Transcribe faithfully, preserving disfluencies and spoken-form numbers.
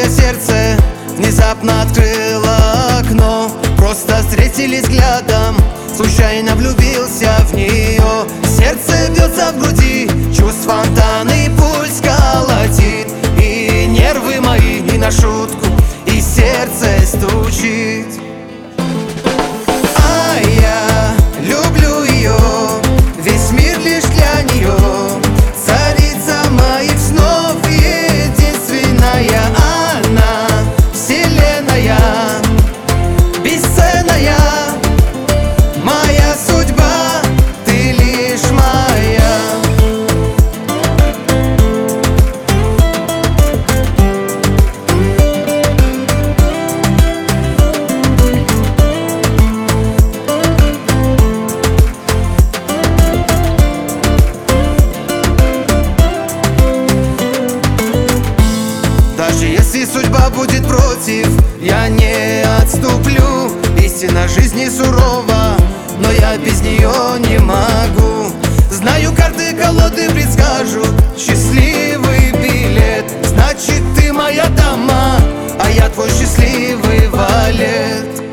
мое сердце внезапно открыло окно. Просто встретились взглядом, случайно влюбился в нее. Сердце бьется в груди, чувств фонтаны, и пульс колотит. И нервы мои не на шутку, и сердце стучит. А я люблю ее, весь мир лишь для нее. Царица моих снов, единственная она, вселенная, бесценная. Моя судьба, ты лишь моя. Даже если судьба будет против, я не отступлю. Истина жизни сурова, но я без нее не могу. Знаю, карты колоды предскажут счастливый билет. Значит, ты моя дама, а я твой счастливый валет.